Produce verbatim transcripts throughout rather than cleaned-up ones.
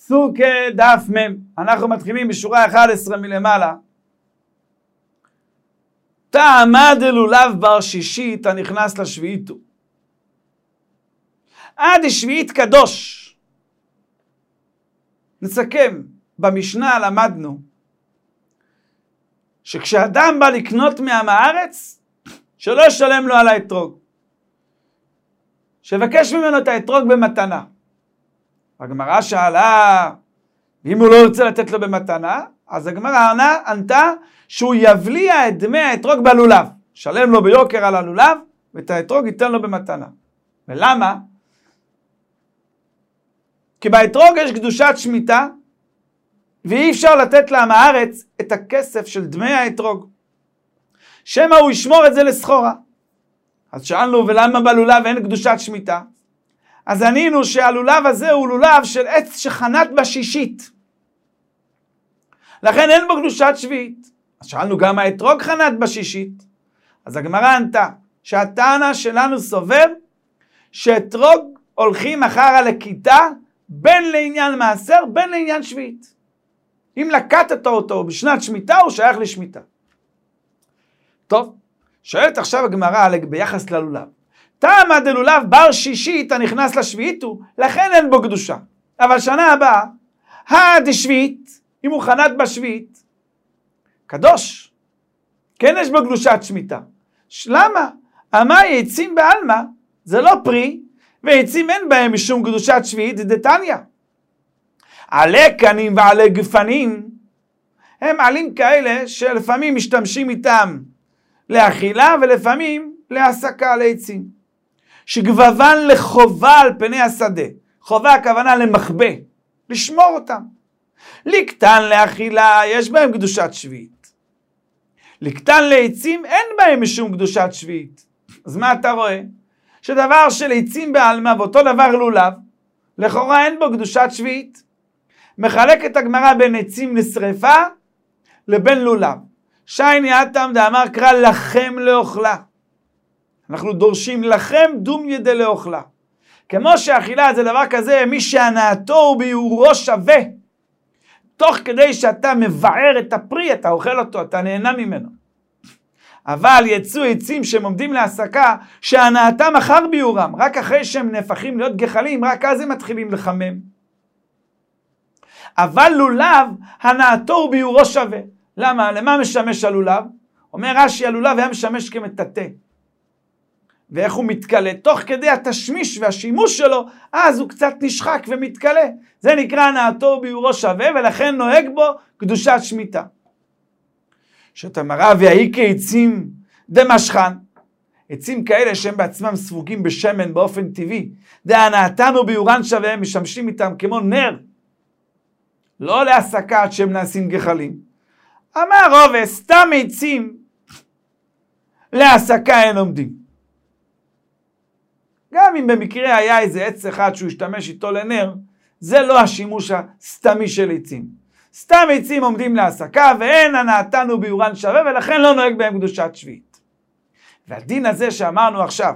סוכה דף מם. אנחנו מתחילים בשורה אחת עשרה מלמעלה. תעמד לולב בר שישית הנכנס לשביעית הוא. עד שביעית קדוש. נסכם, במשנה למדנו שכשאדם בא לקנות מעם הארץ, שלא ישלם לו על האתרוג. שבקש ממנו את האתרוג במתנה. הגמרא שאלה, אם הוא לא ירצה לתת לו במתנה, אז הגמרא ענתה שהוא יבליע את דמי האתרוג בלולב. שלם לו ביוקר על הלולב, ואת האתרוג ייתן לו במתנה. ולמה? כי באתרוג יש קדושת שמיטה, ואי אפשר לתת לעם הארץ את הכסף של דמי האתרוג. שמא הוא ישמור את זה לסחורה. אז שאלנו, ולמה בלולב אין קדושת שמיטה? אז ענינו שהלולב הזה הוא לולב של עץ שחנת בשישית. לכן אין בו קדושת שביעית. אז שאלנו, גם האתרוג חנת בשישית. אז הגמרא ענתה שהטענה שלנו סובר שאתרוג הולכים אחר הלקיטה בין לעניין מעשר, בין לעניין שביעית. אם לקטת אותו בשנת שמיטה, הוא שייך לשמיטה. טוב, שואלת עכשיו הגמרא ביחס ללולב. תעמד לולב בר שישית הנכנס לשביעית הוא, לכן אין בו קדושה. אבל שנה הבאה, הדשביעית, אם הוא חנת בשביעית, קדוש. כן יש בו קדושת שמיטה. למה? אמה יעצים בעלמא, זה לא פרי, ויעצים אין בהם משום קדושת שביעית דתניא. עלי קנים ועלי גפנים, הם עלים כאלה שלפעמים משתמשים איתם לאכילה ולפעמים להסקה לעצים. שגבבן לחובה על פני השדה. חובה הכוונה למחבה, לשמור אותם. לקטן לאכילה יש בהם קדושת שביעית. לקטן לעצים אין בהם משום קדושת שביעית. אז מה אתה רואה? שדבר של עצים בעלמא ואותו דבר לולב, לכאורה אין בו קדושת שביעית. מחלקת הגמרא בין עצים לשריפה לבין לולב. שייני אטם דאמר קרא לכם לאוכלה. אנחנו דורשים לכם דום ידי לאוכלה. כמו שאכילה זה דבר כזה, מי שהנאתו הוא ביורו שווה. תוך כדי שאתה מבער את הפרי, אתה אוכל אותו, אתה נהנה ממנו. אבל יצאו עצים שהם עומדים להסקה, שהנאתם אחר ביורם, רק אחרי שהם נהפכים להיות גחלים, רק אז הם מתחילים לחמם. אבל לולב, הנאתו הוא ביורו שווה. למה? למה משמש הלולב? אומר רש"י, הלולב היה משמש כמטאטא. ואיך הוא מתקלה? תוך כדי התשמיש והשימוש שלו, אז הוא קצת נשחק ומתקלה. זה נקרא הנאתו ביורו שווה, ולכן נוהג בו קדושת שמיטה. שאתה מראה והיא כעצים דמשכן, עצים כאלה שהם בעצמם ספוגים בשמן באופן טבעי, דהנאתנו ביורן שווה, משמשים איתם כמו נר, לא להסקה עד שהם נעשים גחלים. אמר רוב, סתם עצים להסקה אין עומדים. גם אם במקרה היה איזה עץ אחד שהוא השתמש איתו לנר, זה לא השימוש הסתמי של עצים. סתם עצים עומדים להסקה, ואין הנאתנו ביורן שווה, ולכן לא נוהג בהם קדושת שביעית. והדין הזה שאמרנו עכשיו,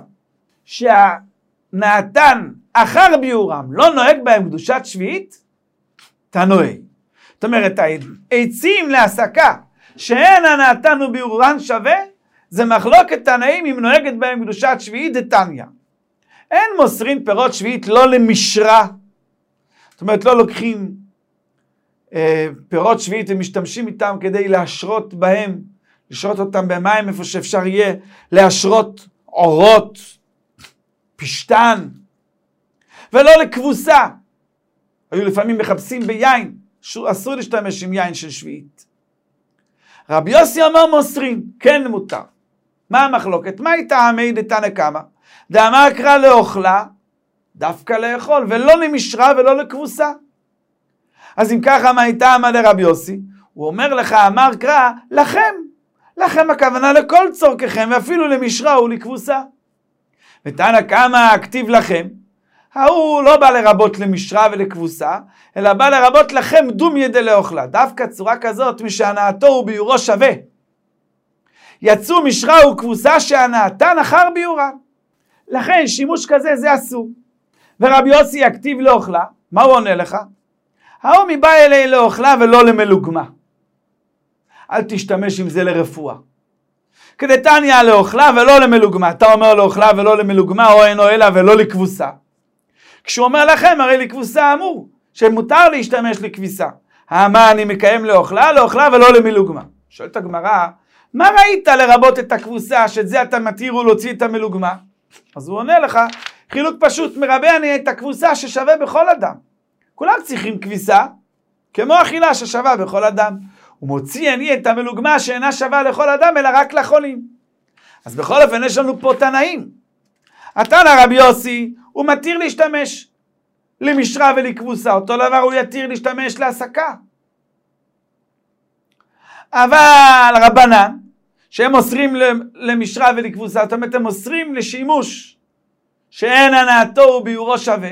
שהנאתן אחר ביורם לא נוהג בהם קדושת שביעית, תנוהג. זאת אומרת, העצים להסקה, שאין הנאתנו ביורן שווה, זה מחלוקת תנאים אם נוהגת בהם קדושת שביעית דתניא. אין מוסרים פירות שביעית לא למשרה. זאת אומרת, לא לוקחים אה, פירות שביעית ומשתמשים איתם כדי להשרות בהם, לשרות אותם במים איפה שאפשר יהיה, להשרות עורות, פשטן, ולא לכבוסה. היו לפעמים מחפשים ביין, אסור להשתמש עם יין של שביעית. רבי יוסי אמר מוסרים, כן מותר. מה המחלוקת? מה הייתה עמי דתנא קמא? דאמר קרא לאוכלה, דווקא לאכול, ולא למשרה ולא לכבוסה. אז אם ככה מה הייתה עמא דרבי יוסי? הוא אומר לך, אמר קרא, לכם. לכם הכוונה לכל צורככם, ואפילו למשרה ולכבוסה. ותנא קמא הכתיב לכם, ההוא לא בא לרבות למשרה ולכבוסה, אלא בא לרבות לכם דום ידי לאוכלה. דווקא צורה כזאת, משהנאתו הוא ביורו שווה. יצאו משרה וכבוסה שהנאתן אחר ביורם. לכן שימוש כזה זה אסור. ורבי יוסי יכתיב לאוכלה, מה הוא עונה לך? ההוא מבא אלי לאוכלה ולא למלוגמה. אל תשתמש עם זה לרפואה. כדתניא לאוכלה ולא למלוגמה. אתה אומר לאוכלה ולא למלוגמה, או אינו אלא ולא לכבוסה. כשהוא אומר לכם, הרי לכבוסה אמור, שמותר להשתמש לכביסה. מה אני מקיים לאוכלה? לאוכלה ולא למלוגמה. שואלת הגמרא, מה ראית לרבות את הכבוסה, שאת זה אתה מתיר ולהוציא את המלוגמה? אז הוא עונה לך, חילוק פשוט, מרבה אני את הכבוסה ששווה בכל אדם. כולם צריכים כביסה, כמו אכילה ששווה בכל אדם. ומוציא אני את המלוגמה שאינה שווה לכל אדם, אלא רק לחולים. אז בכל אופן יש לנו פה תנאים. התנא רבי יוסי, הוא מתיר להשתמש למשרה ולכבוסה, אותו דבר הוא יתיר להשתמש להסקה. אבל רבנן, שהם אוסרים למשרה ולכבוסה, זאת אומרת הם אוסרים לשימוש שאין הנאתו וביורו שווה,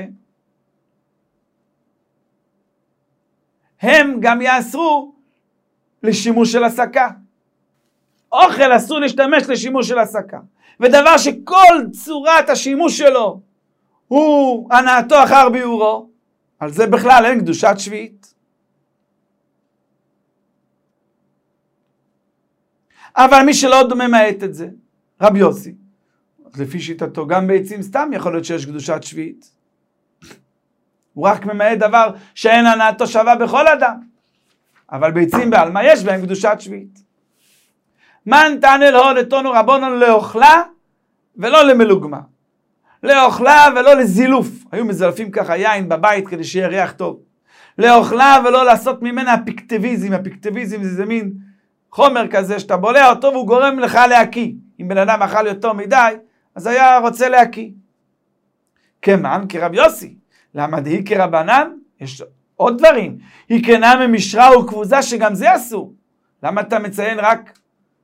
הם גם יאסרו לשימוש של הסקה. אוכל אסור להשתמש לשימוש של הסקה. ודבר שכל צורת השימוש שלו הוא הנאתו אחר ביורו, על זה בכלל אין קדושת שביעית. אבל מי שלא ממעט את זה, רבי יוסי, לפי שיטתו גם בעצים סתם יכול להיות שיש קדושת שביעית. הוא רק ממעט דבר שאין הנאתו שווה בכל אדם. אבל ביצים בעלמא יש בהם קדושת שביעית. מן תענה לו לתונו רבונון לאוכלה ולא למלוגמה. לאוכלה ולא לזילוף. היו מזלפים ככה יין בבית כדי שיהיה ריח טוב. לאוכלה ולא לעשות ממנה הפיקטיביזם. הפיקטיביזם זה, זה מין חומר כזה שאתה בולע אותו והוא גורם לך להקיא. אם בן אדם אכל יותר מדי, אז היה רוצה להקיא. כמן כרב יוסי. למה דהי כרבנן? יש עוד דברים. היא קנה ממשרה וכבוזה שגם זה אסור. למה אתה מציין רק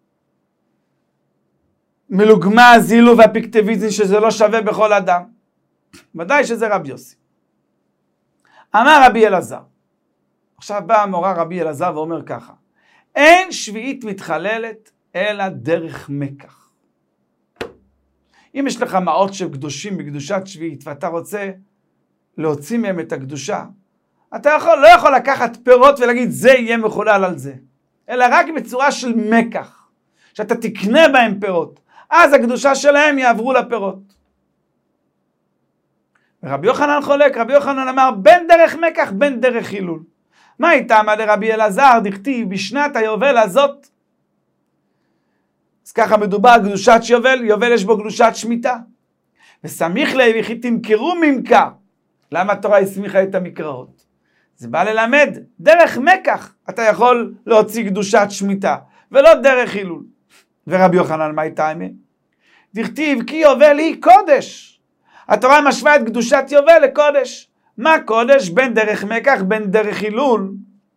מלוגמה, זילו והפיקטיביזם שזה לא שווה בכל אדם? ודאי שזה רבי יוסי. אמר רבי אלעזר. עכשיו בא המורה רבי אלעזר ואומר ככה. אין שביעית מתחללת אלא דרך מקח. אם יש לך מעות של קדושים בקדושת שביעית ואתה רוצה להוציא מהם את הקדושה, אתה יכול, לא יכול לקחת פירות ולהגיד זה יהיה מחולל על זה, אלא רק בצורה של מקח, שאתה תקנה בהם פירות, אז הקדושה שלהם יעברו לפירות. רבי יוחנן חולק, רבי יוחנן אמר בין דרך מקח בין דרך חילול. מה איתה מה לרבי אלעזר דכתיב בשנת היובל הזאת? אז ככה מדובר קדושת יובל, יובל יש בו קדושת שמיטה. וסמיך ליה וכי תמכרו ממכר. למה התורה הסמיכה את המקראות? זה בא ללמד, דרך מקח אתה יכול להוציא קדושת שמיטה, ולא דרך חילול. ורבי יוחנן מה איתה אמת? דכתיב כי יובל היא קודש. התורה משווה את קדושת יובל לקודש. מה קודש? בין דרך מקח בין דרך חילול.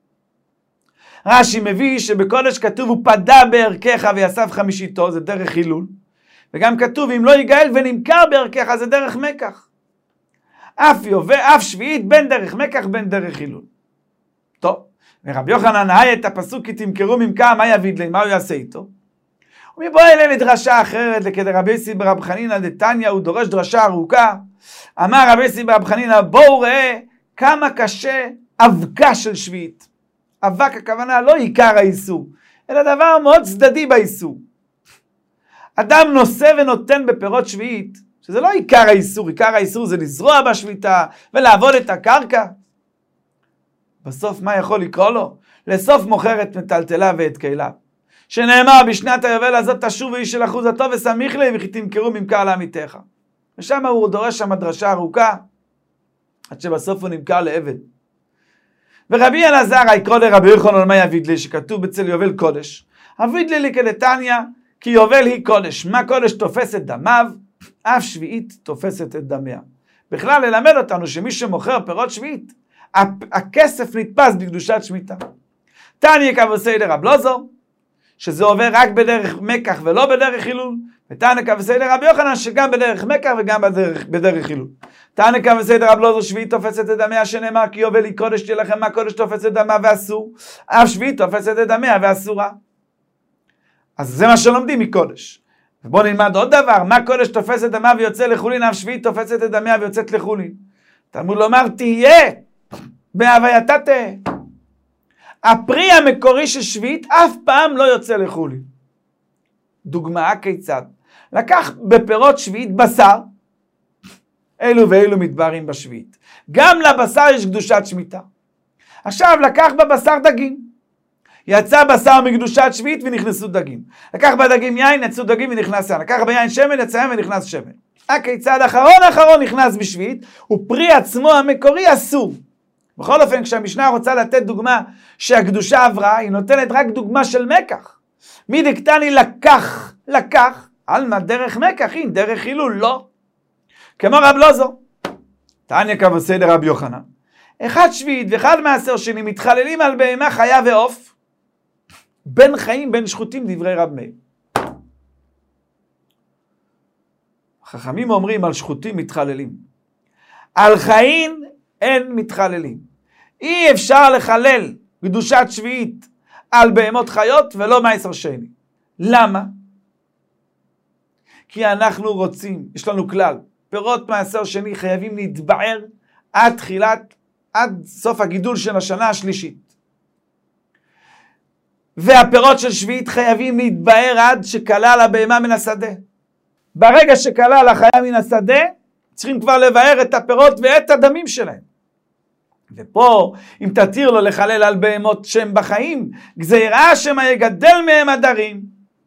רש"י מביא שבקודש כתוב הוא פדה בערכך ויסף חמישיתו, זה דרך חילול. וגם כתוב אם לא יגאל ונמכר בערכך זה דרך מקח. אף יובל, אף שביעית בין דרך מקח בין דרך חילול. טוב, ורבי יוחנן נהי את הפסוק כי תמכרו ממכר, מה יביד לי? מה הוא יעשה איתו? ומבוא אלה לדרשה אחרת לכדי רבי יוסי ברב חנינא דתניא, הוא דורש דרשה ארוכה. אמר רבי יוסי ברב חנינא, בואו ראה כמה קשה אבקה של שביעית. אבק הכוונה לא עיקר האיסור, אלא דבר מאוד צדדי באיסור. אדם נושא ונותן בפירות שביעית, שזה לא עיקר האיסור, עיקר האיסור זה לזרוע בשביתה ולעבוד את הקרקע. בסוף מה יכול לקרוא לו? לסוף מוכר את מטלטלה ואת כליו. שנאמר בשנת היובל הזאת תשוב איש של אחוזתו וסמיך ליה וכי תמכרו ממכר לעמיתך. ושם הוא דורש שם דרשה ארוכה, עד שבסוף הוא נמכר לעבד. ורבי אלעזר יקרא לרבי יוחנן מה יביד לי, שכתוב בצל יובל קודש. אביד לי כדתניא, כי יובל היא קודש. מה קודש? תופס את דמיו, אף שביעית תופסת את דמיה. בכלל ללמד אותנו שמי שמוכר פירות שביעית, הכסף נתפס בקדושת שמיטה. תניא כבוסי לרב לוזו, שזה עובר רק בדרך מקח ולא בדרך חילול, ותניא כבוסי לרב יוחנן שגם בדרך מקח וגם בדרך, בדרך חילול. תניא כבוסי לרב לוזו שביעית תופסת את דמיה, שנאמר כי יובל היא קודש, תהיה לכם מה קודש תופסת את דמה ואסור, אף שביעית תופסת את דמיה ואסורה. אז זה מה שלומדים מקודש. ובואו נלמד עוד דבר, מה קודש תופסת את דמה ויוצא לחולין, אף שביעית תופסת את דמיה ויוצאת לחולין. תלמוד לומר תהיה, בהווייתה תהא. הפרי המקורי של שביעית אף פעם לא יוצא לחולין. דוגמה כיצד? לקח בפירות שביעית בשר, אלו ואלו מתבררים בשביעית. גם לבשר יש קדושת שמיטה. עכשיו לקח בבשר דגים. יצא בשר מקדושת שביעית ונכנסו דגים. לקח בדגים יין, יצאו דגים ונכנס יין. לקח ביין שמן, יצא יין ונכנס שמן. הכיצד אחרון אחרון נכנס בשביעית, ופרי עצמו המקורי אסור. בכל אופן, כשהמשנה רוצה לתת דוגמה שהקדושה עברה, היא נותנת רק דוגמה של מקח. מי דקטני לקח, לקח, על מה דרך מקח, אין דרך חילול, לא. כמו רב לוזו, תניא קבע סדר רבי יוחנן. אחד שביעית ואחד מעשר שני מתחללים על בהמה חיה ועוף, בין חיים בין שחוטים דברי רב מאיר. חכמים אומרים על שחוטים מתחללים. על חיים אין מתחללים. אי אפשר לחלל קדושת שביעית על בהמות חיות ולא מעשר שני. למה? כי אנחנו רוצים, יש לנו כלל, פירות מעשר שני חייבים להתבער עד תחילת, עד סוף הגידול של השנה השלישית. והפירות של שביעית חייבים להתבער עד שכלל הבהמה מן השדה. ברגע שכלל החיה מן השדה, צריכים כבר לבאר את הפירות ואת הדמים שלהם. ופה, אם תתיר לו לחלל על בהמות שהם בחיים, גזירה שמה יגדל מהם הדרים.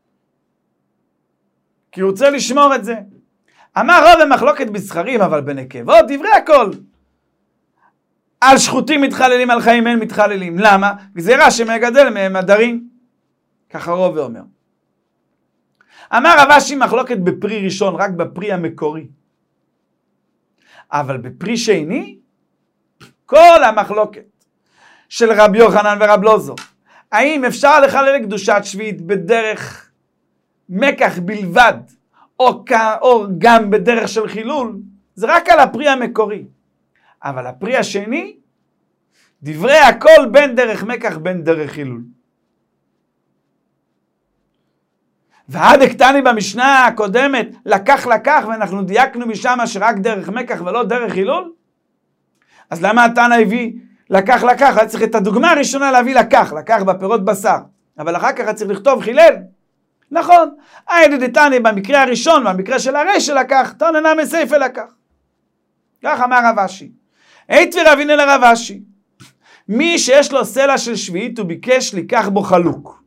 כי הוא רוצה לשמור את זה. אמר רב במחלוקת בזכרים, אבל בנקבות דברי הכל. על שחוטים מתחללים, על חיים אין מתחללים. למה? גזירה שמה יגדל מהם הדרים. ככה רב אומר. אמר רב אשי מחלוקת בפרי ראשון, רק בפרי המקורי. אבל בפרי שני, כל המחלוקת של רבי יוחנן ורב לוזו, האם אפשר לחלל קדושת שביעית בדרך מקח בלבד, או, או גם בדרך של חילול, זה רק על הפרי המקורי. אבל הפרי השני, דברי הכל בין דרך מקח בין דרך חילול. ועד הקטני במשנה הקודמת, לקח לקח, ואנחנו דייקנו משם שרק דרך מקח ולא דרך חילול? אז למה התנא הביא לקח לקח? היה צריך את הדוגמה הראשונה להביא לקח, לקח בפירות בשר. אבל אחר כך היה צריך לכתוב חילל. נכון, היידי דתני במקרה הראשון, במקרה של הרי שלקח, תנא מסייפה לקח. כך אמר רב אשי. היית ורבינה לרב אשי. מי שיש לו סלע של שביעית הוא ביקש לקח בו חלוק.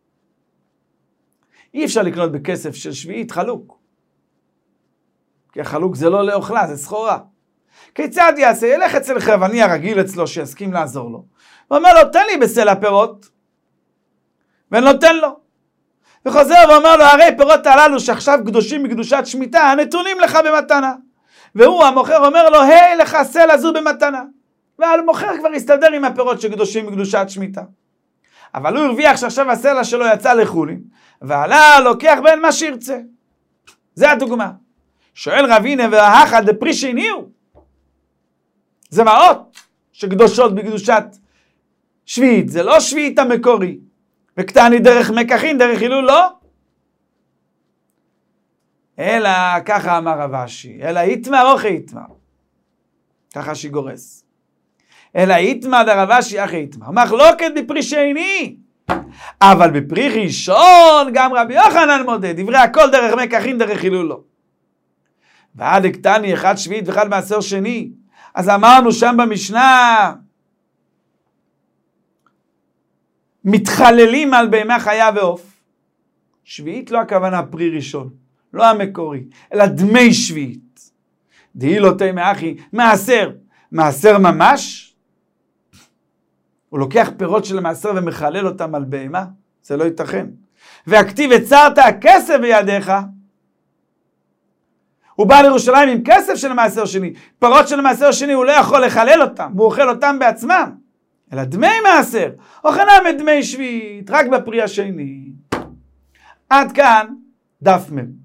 אי אפשר לקנות בכסף של שביעית חלוק. כי החלוק זה לא לאוכלה, זה סחורה. כיצד יעשה? ילך אצל חרבני הרגיל אצלו שיסכים לעזור לו. הוא אומר לו, תן לי בסלע פירות. ונותן לו. וחוזר ואומר לו, הרי פירות הללו שעכשיו קדושים מקדושת שמיטה, הנתונים לך במתנה. והוא המוכר אומר לו, היי לך סלע זו במתנה. והמוכר כבר יסתדר עם הפירות שקדושים מקדושת שמיטה. אבל הוא הרוויח שעכשיו הסלע שלו יצא לחולין, ועלה לוקח בין מה שירצה. זה הדוגמה. שואל רבינה והאחד דפרי שני הוא. זה מעות שקדושות בקדושת שביעית. זה לא שביעית המקורי. וקטני דרך מקחין, דרך חילול לא. אלא ככה אמר רב אשי. אלא יתמר אוכי יתמר. ככה שגורס. אלא יתמר דרב אשי אחי יתמר. מחלוקת בפרי שני. אבל בפרי ראשון גם רבי יוחנן מודה. דברי הכל דרך מקחין, דרך חילול לא. ועד הקטני אחד שביעית ואחד מעשר שני. אז אמרנו שם במשנה, מתחללים על בהמה חיה ועוף. שביעית לא הכוונה פרי ראשון, לא המקורי, אלא דמי שביעית. דהי לא תימא אחי, מעשר, מעשר ממש? הוא לוקח פירות של המעשר ומחלל אותם על בהמה? זה לא ייתכן. והכתיב הצרת הכסף בידיך, הוא בא לירושלים עם כסף של המעשר שני, פירות של המעשר שני הוא לא יכול לחלל אותם, הוא אוכל אותם בעצמם, אלא דמי מעשר, אוכלם את דמי שביעית, רק בפרי השני. עד כאן דף מם.